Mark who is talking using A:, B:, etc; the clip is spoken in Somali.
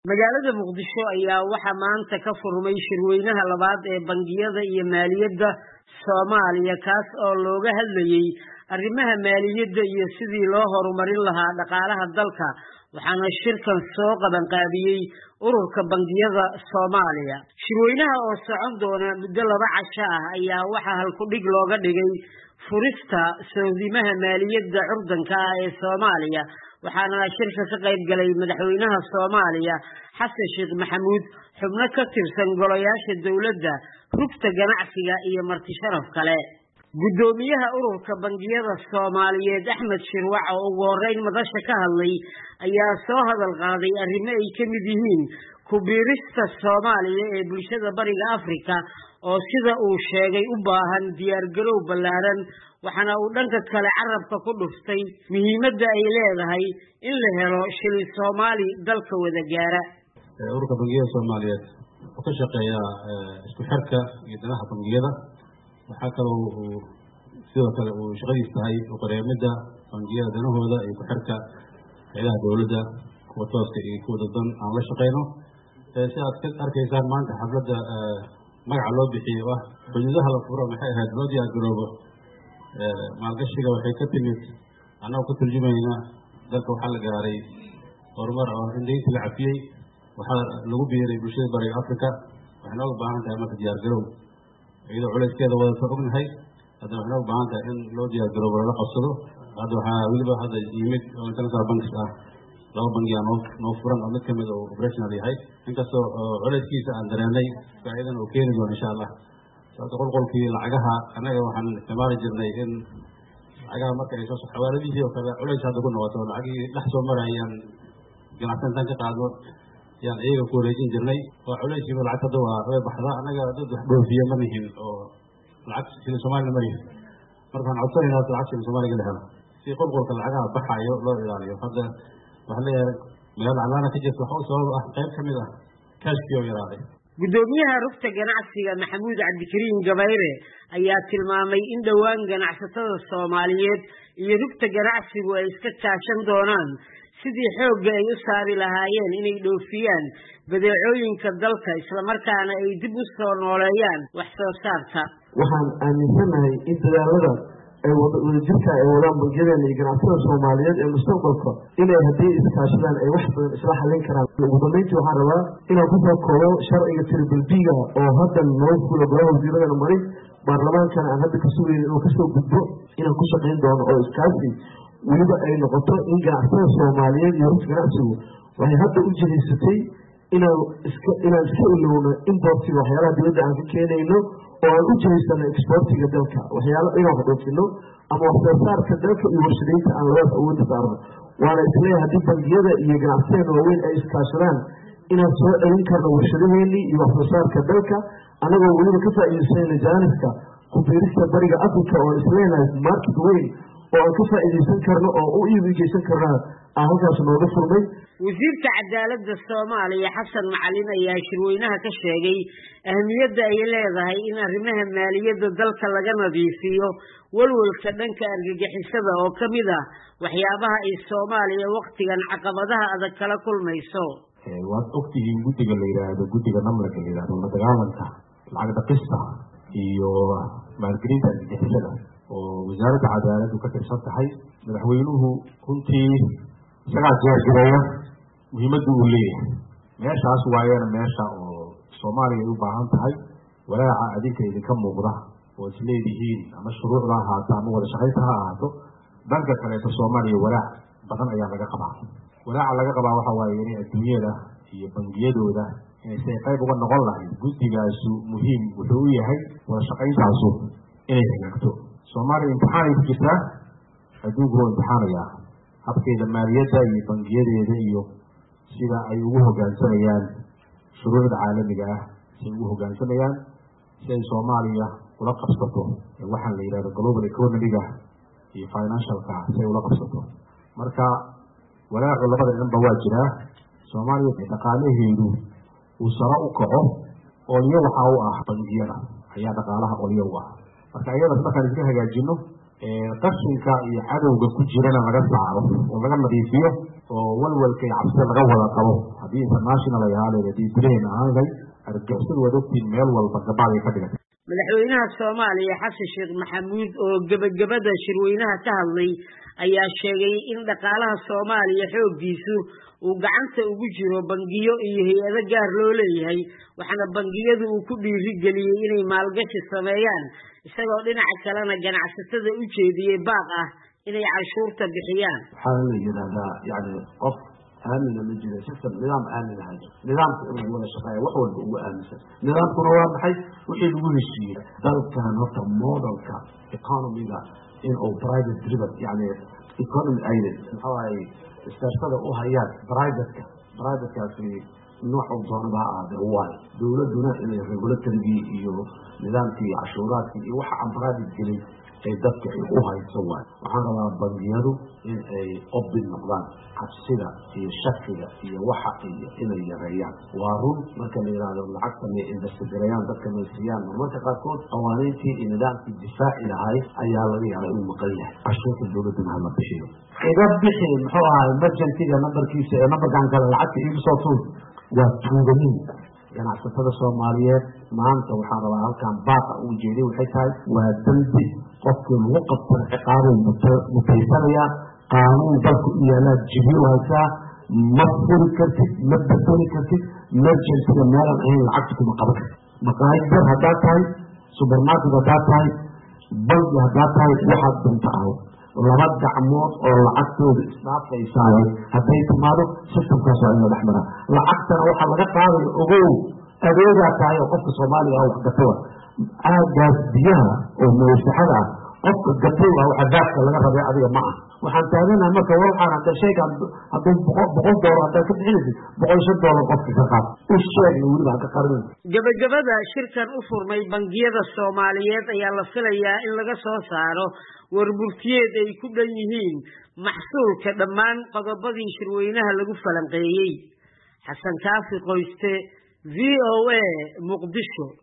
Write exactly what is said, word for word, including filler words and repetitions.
A: magaalada Muqdisho ayaa waxa maanta ka furmay shirweynaha labaad ee bangiyada iyo maaliyadda Soomaaliya kaas oo looga hadlayay arrimaha maaliyadda iyo sidii loo horumarin lahaa dhaqaalaha dalka waxaana shirkan soo qaban qaabiyay ururka bangiyada Soomaaliya shirweynaha oo socon doona muddo laba casho ah ayaa waxa halku dhig looga dhigay furista soodimaha maaliyadda curdanka ah ee Soomaaliya waxaana shirka ka qayb galay madaxweynaha Soomaaliya Xasan Sheekh Maxamuud xubno ka tirsan golayaasha dawladda rugta ganacsiga iyo marti sharaf kale gudoomiyaha ururka bangiyada Soomaaliyeed Axmed Shirwac oo ugu horeyn madasha ka hadlay ayaa soo hadal qaaday arrimo ay ka mid yihiin ku biirista Soomaaliya ee bulshada bariga Afrika oo sida uu sheegay u baahan diyaar garow ballaaran waxaana uu dhanka kale carabka ku dhuftay muhiimadda ay leedahay in la helo shilin Soomaali dalka wada gaara
B: ururka bangiyada Soomaaliyeed oo ka shaqeeya isku xirka iyo danaha bangiyada waxa kale oo sidoo kale uu shaqadiisa tahay qoreemada bangiyada danahooda iyo ku xirka hay'adaha dawladda kuwa tooska iyo kuwa dadban aan la shaqeyno si aad ka arkaysaan maanta xafladda magaca loo bixiyo ah xuduudaha la furo maxay ahayd loo diyaar garoobo maalgashiga waxay ka timid annagu ka turjumayna dalka waxaa la gaaray horumar oo indeynta la cafiyey waxaa lagu biiray bulshada bariga Afrika waxayna u baahan tahay marka diyaar garow iyadoo culeyskeeda wada ognahay hadda waxayna u baahan tahay in loo diyaar garoobo la qabsado hadda waxaa weliba hadda yimid oo international banks ah laba bangi aan noo furan oo mid kamid oo operational yahay inkastoo culeyskiisa aan dareennay faa'iidana uu keeni doono insha allah sababta qolqolkii lacagaha annaga waxaan isticmaali jirnay in lacagaha marka ay soo soo xawaaladihii oo kale culeys hadda ku noqoto lacagii dhex soo marayaan ganacsantaan ka qaadno yaan iyaga ku wareejin jirnay oo culeyskiiba lacag hadda waa way baxdaa annaga dad wax dhoofiya ma nihin oo lacag sida Soomaalina ma yihin marka waxaan codsanaynaa lacag sida Soomaaliga la helo si qolqolka lacagaha baxayo loo ilaaliyo hadda waxaa leeyahay meel calaana ka jirta waxa u sabab ah qayb ka mid ah kashkii oo yaraaday
A: gudoomiyaha rugta ganacsiga Maxamuud Cabdikariin Gabayre ayaa tilmaamay in dhawaan ganacsatada Soomaaliyeed iyo rugta ganacsigu ay iska kaashan doonaan sidii xoogga ay u saari lahaayeen inay dhoofiyaan badeecooyinka dalka isla markaana ay dib u soo nooleeyaan wax soo saarka
C: waxaan aaminsanahay in dadaalada ay wadajirka ay wadaan bangiyada iyo ganacsatada Soomaaliyeed ee mustaqbalka inay haddii iskaashadaan ay wax badan isla xallin karaan ugu dambeyntii waxaan rabaa inaan ku soo koobo sharciga triple B ga oo hadda noo fula golaha wasiiradana maray baarlamaankana aan hadda ka sugayay inuu kasoo gudbo inaan ku shaqayn doono oo iskaashi weliba ay noqoto in ganacsatada Soomaaliyeed iyo rugta ganacsigu waxay hadda u jihaysatay inaan iska inaan iska ilowno importiga waxyaalaha dibadda aan ka keenayno oo aan u jihaysano exportiga dalka waxyaalo inaan wax dhoofino ama wax soo saarka dalka iyo warshadaynta aan labadaas awoodda saarno waana isleeyahay haddii bangiyada iyo ganacsatada waaweyn ay iskaashadaan inaan soo celin karno warshadaheennii iyo wax soo saarka dalka annagoo weliba ka faa'iidaysanayna jaaniska ku biirista bariga Afrika oo isleenahay market weyn oo aan ka faa'iidaysan karno oo u iibgeysan karnaa aan halkaas nooga furmay
A: wasiirka cadaaladda Soomaaliya Xasan Macalin ayaa shirweynaha ka sheegay ahmiyadda ay leedahay in arrimaha maaliyadda dalka laga nadiifiyo walwalka dhanka argagixisada oo kamid ah waxyaabaha ay Soomaaliya waqtigan caqabadaha adag kala kulmayso
D: waad ogtihiin guddiga la yiraahdo guddiga namlaka la yiraahdo la dagaalanka lacag dhaqista iyo maalgelinta argagixisada oo wasaaradda cadaaladdu ka tirsan tahay madaxweynuhu runtii isagaa diyaargareeya muhiimadda uu leeyahay meeshaas waayana meesha oo Soomaaliya u baahan tahay walaaca adinka idinka muuqda oo isleedihiin ama shuruucda ahaato ama wada shaqaynta ha ahaato dhanka kaleeto Soomaaliya walaac badan ayaa laga qabaa walaaca laga qabaa waxa waaye in adduunyada iyo bangiyadooda inay si qayb uga noqon lahayd guddigaasu muhiim wuxuu u yahay wada shaqayntaasu inay hagaagto Soomaaliya imtixaan ku jirta adduunku waa imtixaanaya habkeeda maaliyadda iyo bangiyadeeda iyo sida ay ugu hoggaansanayaan shuruucda caalamiga ah si ugu hoggaansanayaan si ay Soomaaliya ula qabsato waxaan la yiraahdo global economy-ga iyo financial-ka si ay ula qabsato marka walaacu labada dhanba waa jira Soomaaliya dhaqaalaheedu uu sare u kaco oo iyo waxa uu ah bangiyada ayaa dhaqaalaha qoliyo u ah marka iyada markaan iska hagaajino qashinka iyo cadowga ku jirana laga saaro oo laga nadiifiyo oo walwalka iyo cabsida laga wada qabo haddii international ay ahaaleed haddii gudaheena ahaanay argagixisadu waad ogtiin meel walba gabaad ay ka dhigatay
A: madaxweynaha Soomaaliya Xasan Sheekh Maxamuud oo gabagabada shirweynaha ka hadlay ayaa sheegay in dhaqaalaha Soomaaliya xooggiisu uu gacanta ugu jiro bangiyo iyo hay'ado gaar loo leeyahay waxaana bangiyadu uu ku dhiiri galiyay inay maalgashi sameeyaan isagoo dhinaca kalena ganacsatada u jeediyay baaq ah inay cashuurta bixiyaan
C: waxaa la yiraahdaa yani qof آمن من جل system نظام آمن هذا نظام ولا شقاية وحول وآمن نظام كنا واضح وحيد ويشيء ذلك كان هذا model كا economy لا in or private driven يعني economy أيضا هاي استشهد أوهيات private كا private كا في نوع الضربة هذا هو دولة دولة اللي يقول التنبيه إيوه نظام في عشورات في وح عن private جلي ay dadka ay u haysawaan waxaan rabaa bangiyadu in ay open noqdaan cabsida iyo shakiga iyo waxa iyo inay yareeyaan waa run marka la yiraahdo lacagta ay investigareeyaan dadka ay siiyaan marka qaarkood qawaaniintii iyo nidaamkii difaaci lahay ayaa laga yaabaa inuu maqan yahay cashuurta dowladda ma bixiyo iga bixi muxuu ahaa emergency-ga nambarkiisa ee nambarkan kale lacagta iigu soo tuur waa tuuganin ganacsatada Soomaaliyeed maanta waxaan rabaa halkan baaqa u jeeday waxay tahay waa dambi qofkii lagu qabto ciqaabo mutaysanaya qaanuun dalku yaala jibiyo haysa ma furi kartid ma bedeli kartid emergency-ga meelan ahayn lacagta kuma qaban kartid maqaayad haddaad tahay supermarket haddaad tahay bangi haddaad tahay waxaad dunta aho laba gacmood oo lacagtooda isdhaafaysaay hadday timaado systemkaas waa in la dhex maraa lacagtana waxaa laga qaadayo ogow adeegaa tahay oo qofka Soomaaliga ah wax gatawa aagaas biyaha oo mawsaxada ah qofka gatawa waxa daadka laga rabay adiga ma ah waxaan taaganahay marka waxaan hadda sheegan hadduu boqol doolar hadda ka bixinaysid boqol iyo shan doolar qofka ka qaad u sheegna weliba ka qarin
A: gabagabada shirkan u furmay bangiyada Soomaaliyeed ayaa la filayaa in laga soo saaro warburtiyeed ay ku dhan yihiin maxsuulka dhammaan qodobadii shirweynaha lagu falanqeeyay xasan kaafi qoyste V O A Muqdisho.